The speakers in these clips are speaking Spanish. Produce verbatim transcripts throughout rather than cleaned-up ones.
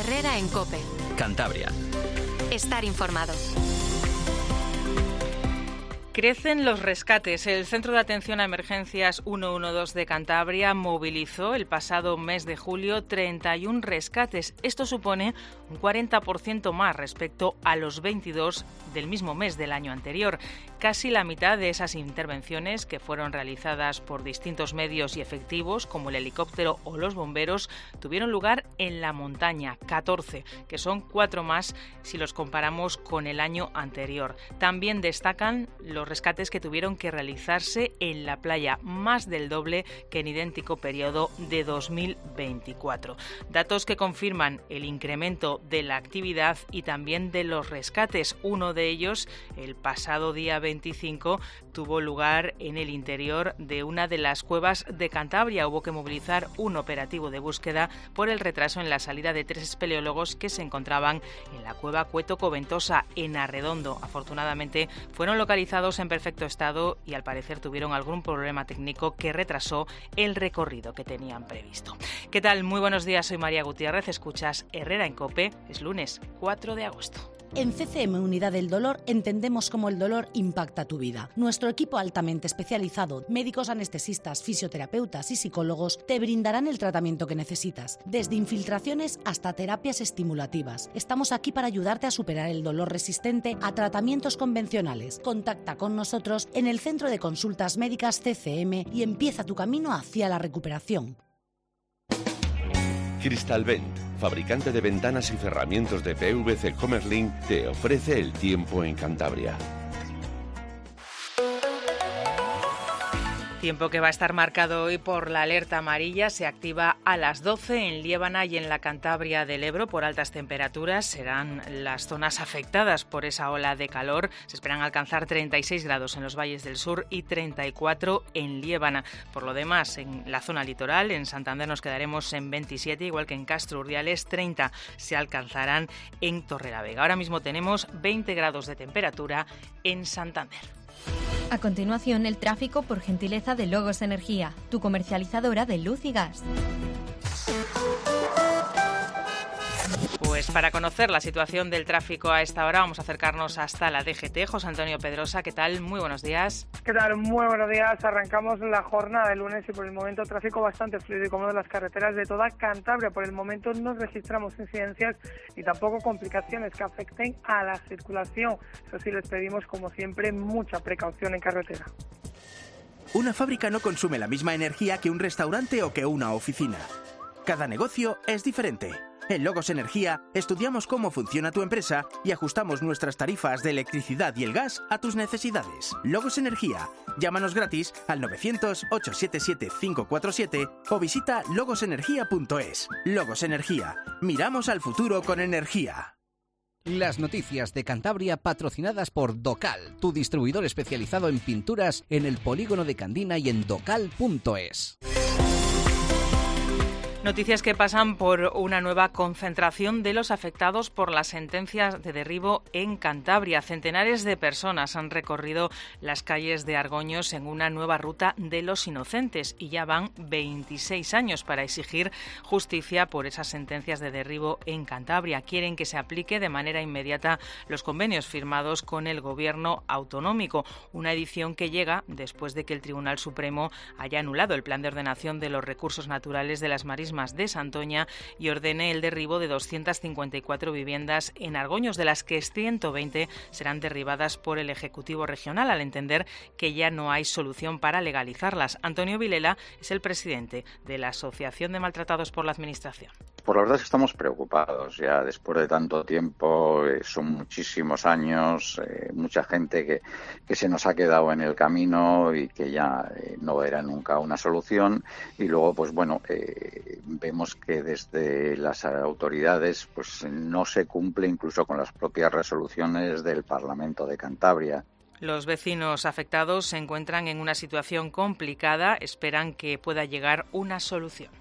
Herrera en COPE. Cantabria. Estar informado. Crecen los rescates. El Centro de Atención a Emergencias ciento doce de Cantabria movilizó el pasado mes de julio treinta y uno rescates. Esto supone un cuarenta por ciento más respecto a los veintidós del mismo mes del año anterior. Casi la mitad de esas intervenciones, que fueron realizadas por distintos medios y efectivos, como el helicóptero o los bomberos, tuvieron lugar en la montaña, catorce, que son cuatro más si los comparamos con el año anterior. También destacan los rescates que tuvieron que realizarse en la playa, más del doble que en idéntico periodo de dos mil veinticuatro. Datos que confirman el incremento de la actividad y también de los rescates. Uno de ellos, el pasado día veinticinco, tuvo lugar en el interior de una de las cuevas de Cantabria. Hubo que movilizar un operativo de búsqueda por el retraso en la salida de tres espeleólogos que se encontraban en la cueva Cueto Coventosa, en Arredondo. Afortunadamente fueron localizados en perfecto estado y al parecer tuvieron algún problema técnico que retrasó el recorrido que tenían previsto. ¿Qué tal? Muy buenos días, soy María Gutiérrez, escuchas Herrera en COPE, es lunes cuatro de agosto. En C C M Unidad del Dolor entendemos cómo el dolor impacta tu vida. Nuestro equipo altamente especializado, médicos anestesistas, fisioterapeutas y psicólogos te brindarán el tratamiento que necesitas, desde infiltraciones hasta terapias estimulativas. Estamos aquí para ayudarte a superar el dolor resistente a tratamientos convencionales. Contacta con nosotros en el Centro de Consultas Médicas C C M y empieza tu camino hacia la recuperación. Cristalvent, fabricante de ventanas y cerramientos de P V C Comerlin, te ofrece el tiempo en Cantabria. Tiempo que va a estar marcado hoy por la alerta amarilla. Se activa a las doce en Liébana y en la Cantabria del Ebro por altas temperaturas. Serán las zonas afectadas por esa ola de calor. Se esperan alcanzar treinta y seis grados en los valles del sur y treinta y cuatro en Liébana. Por lo demás, en la zona litoral, en Santander nos quedaremos en veintisiete, igual que en Castro Urdiales, treinta se alcanzarán en Torrelavega. Ahora mismo tenemos veinte grados de temperatura en Santander. A continuación, el tráfico por gentileza de Logos Energía, tu comercializadora de luz y gas. Pues para conocer la situación del tráfico a esta hora vamos a acercarnos hasta la D G T. José Antonio Pedrosa, ¿qué tal? Muy buenos días. ¿Qué tal? Muy buenos días. Arrancamos la jornada de lunes y por el momento tráfico bastante fluido y cómodo de las carreteras de toda Cantabria. Por el momento no registramos incidencias ni tampoco complicaciones que afecten a la circulación. Eso sí, les pedimos como siempre mucha precaución en carretera. Una fábrica no consume la misma energía que un restaurante o que una oficina. Cada negocio es diferente. En Logos Energía estudiamos cómo funciona tu empresa y ajustamos nuestras tarifas de electricidad y el gas a tus necesidades. Logos Energía. Llámanos gratis al novecientos, ochocientos setenta y siete, quinientos cuarenta y siete o visita logos energía punto es. Logos Energía. Miramos al futuro con energía. Las noticias de Cantabria patrocinadas por Docal, tu distribuidor especializado en pinturas en el polígono de Candina y en docal punto es. Noticias que pasan por una nueva concentración de los afectados por las sentencias de derribo en Cantabria. Centenares de personas han recorrido las calles de Argoños en una nueva ruta de los inocentes y ya van veintiséis años para exigir justicia por esas sentencias de derribo en Cantabria. Quieren que se aplique de manera inmediata los convenios firmados con el gobierno autonómico. Una edición que llega después de que el Tribunal Supremo haya anulado el plan de ordenación de los recursos naturales de las marismas de Santoña y ordene el derribo de doscientas cincuenta y cuatro viviendas en Argoños, de las que ciento veinte serán derribadas por el Ejecutivo Regional, al entender que ya no hay solución para legalizarlas. Antonio Vilela es el presidente de la Asociación de Maltratados por la Administración. Pues la verdad es que estamos preocupados ya después de tanto tiempo, eh, son muchísimos años, eh, mucha gente que, que se nos ha quedado en el camino y que ya eh, no verá nunca una solución. Y luego, pues bueno, eh, vemos que desde las autoridades pues no se cumple incluso con las propias resoluciones del Parlamento de Cantabria. Los vecinos afectados se encuentran en una situación complicada, esperan que pueda llegar una solución.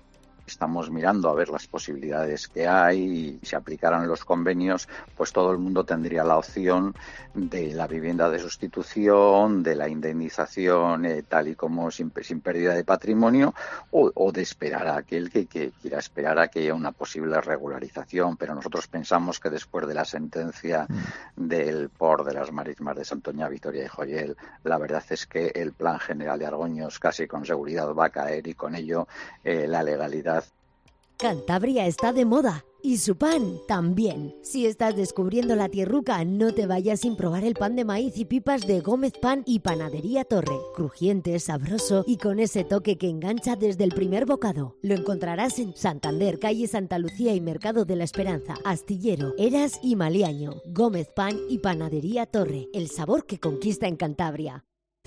Estamos mirando a ver las posibilidades que hay y si aplicaran los convenios, pues todo el mundo tendría la opción de la vivienda de sustitución, de la indemnización eh, tal y como sin, sin pérdida de patrimonio o, o de esperar a aquel que, que quiera esperar a que haya una posible regularización. Pero nosotros pensamos que después de la sentencia del P O R de las Marismas de Santoña, Vitoria y Joyel, la verdad es que el Plan General de Argoños casi con seguridad va a caer y con ello eh, la legalidad. Cantabria está de moda y su pan también. Si estás descubriendo la tierruca, no te vayas sin probar el pan de maíz y pipas de Gómez Pan y Panadería Torre. Crujiente, sabroso y con ese toque que engancha desde el primer bocado. Lo encontrarás en Santander, calle Santa Lucía y Mercado de la Esperanza, Astillero, Eras y Maliaño. Gómez Pan y Panadería Torre, el sabor que conquista en Cantabria.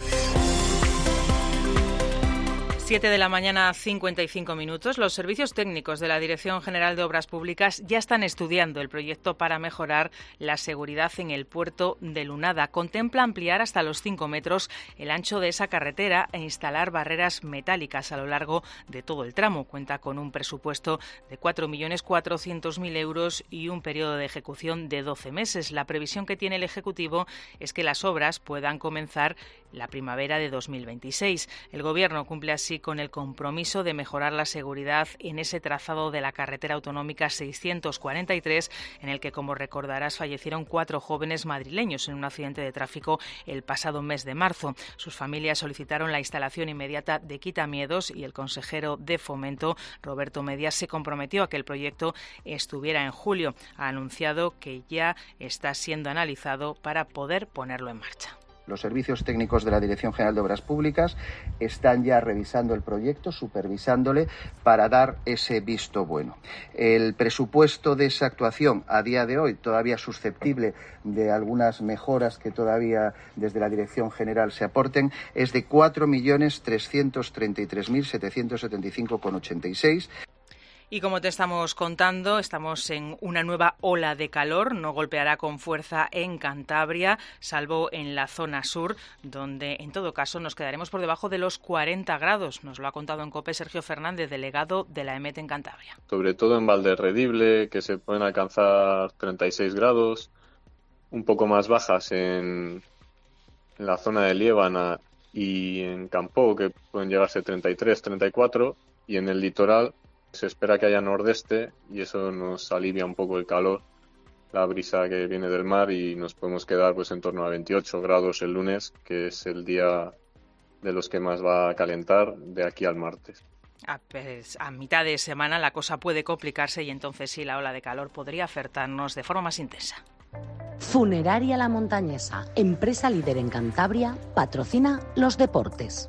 siete de la mañana, cincuenta y cinco minutos. Los servicios técnicos de la Dirección General de Obras Públicas ya están estudiando el proyecto para mejorar la seguridad en el puerto de Lunada. Contempla ampliar hasta los cinco metros el ancho de esa carretera e instalar barreras metálicas a lo largo de todo el tramo. Cuenta con un presupuesto de cuatro millones cuatrocientos mil euros y un periodo de ejecución de doce meses. La previsión que tiene el Ejecutivo es que las obras puedan comenzar la primavera de dos mil veintiséis. El Gobierno cumple así con el compromiso de mejorar la seguridad en ese trazado de la carretera autonómica seiscientos cuarenta y tres, en el que, como recordarás, fallecieron cuatro jóvenes madrileños en un accidente de tráfico el pasado mes de marzo. Sus familias solicitaron la instalación inmediata de quitamiedos y el consejero de Fomento, Roberto Medias, se comprometió a que el proyecto estuviera en julio. Ha anunciado que ya está siendo analizado para poder ponerlo en marcha. Los servicios técnicos de la Dirección General de Obras Públicas están ya revisando el proyecto, supervisándole para dar ese visto bueno. El presupuesto de esa actuación a día de hoy todavía susceptible de algunas mejoras que todavía desde la Dirección General se aporten es de cuatro millones trescientos treinta y tres mil setecientos setenta y cinco coma ochenta y seis. Y como te estamos contando, estamos en una nueva ola de calor. No golpeará con fuerza en Cantabria, salvo en la zona sur, donde en todo caso nos quedaremos por debajo de los cuarenta grados. Nos lo ha contado en COPE Sergio Fernández, delegado de la EMET en Cantabria. Sobre todo en Valderredible, que se pueden alcanzar treinta y seis grados, un poco más bajas en, en la zona de Liébana y en Campoo, que pueden llegarse treinta y tres, treinta y cuatro, y en el litoral se espera que haya nordeste y eso nos alivia un poco el calor, la brisa que viene del mar, y nos podemos quedar pues en torno a veintiocho grados el lunes, que es el día de los que más va a calentar de aquí al martes. A, pues, a mitad de semana la cosa puede complicarse y entonces sí, la ola de calor podría afectarnos de forma más intensa. Funeraria La Montañesa, empresa líder en Cantabria, patrocina los deportes.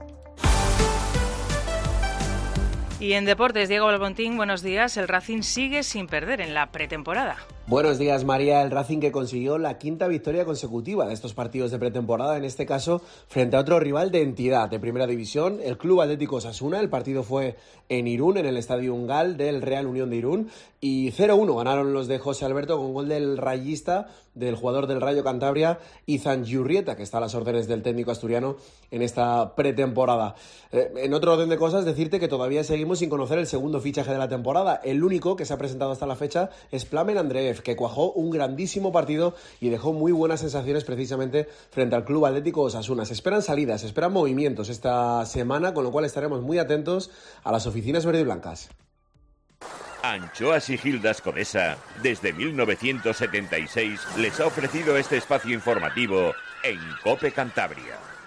Y en deportes, Diego Balbontín, buenos días. El Racing sigue sin perder en la pretemporada. Buenos días, María. El Racing que consiguió la quinta victoria consecutiva de estos partidos de pretemporada, en este caso frente a otro rival de entidad de Primera División, el Club Atlético Osasuna. El partido fue en Irún, en el Estadio Ungal del Real Unión de Irún, y cero uno ganaron los de José Alberto con gol del rayista, del jugador del Rayo Cantabria, Izan Yurrieta, que está a las órdenes del técnico asturiano en esta pretemporada. Eh, en otro orden de cosas, decirte que todavía seguimos sin conocer el segundo fichaje de la temporada. El único que se ha presentado hasta la fecha es Plamen Andreev, que cuajó un grandísimo partido y dejó muy buenas sensaciones precisamente frente al Club Atlético Osasuna. Se esperan salidas, se esperan movimientos esta semana, con lo cual estaremos muy atentos a las oficinas verde y blancas. Anchoas y Gildas Codesa, desde mil novecientos setenta y seis, les ha ofrecido este espacio informativo en COPE Cantabria.